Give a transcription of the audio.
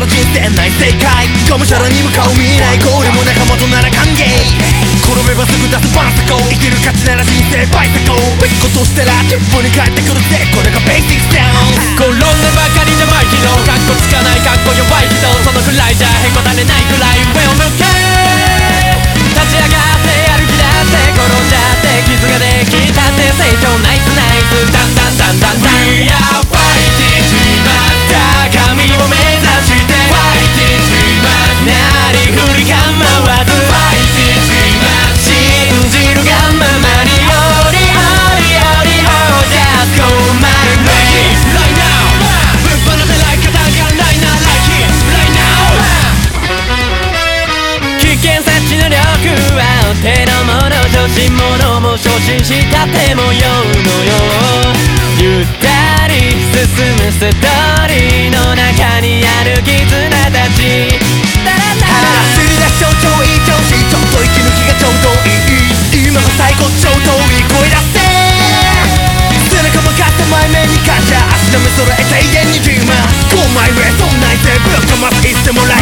人生ない正解がむしゃらに向かう未来ゴールも仲間となら歓迎転べばすぐ出すバランスゴー生きる価値なら人生バイセコべきことしたら10分に帰ってくるぜこれがベーシックサウンド転んでばかりじゃない人かっこつかないかっこ弱い人そのくらいじゃへこたれないくらい上を向け立ち上がって歩き出して転んじゃって傷ができたって成長ナイスナイスだんだんだんだんだん We are fighting しまった神を目指して Fighting しまったなりふり構わず Fighting しまった信じるがままにおりおりおり Oh just go my way Right now ぶっ放せない方がないな Like it right now 危険察知の力はお手の物初心者も初心したても酔うのよゆったり進むストーリーの中にある絆たち走り出しちょうちょいい調子ちょっと息抜きがちょうどいい今が最高ちょうどいい声出せ背中向かって前面に感謝足並み揃えて永遠に Dreamer Go my way そんなイゼぶっかますいつでもラ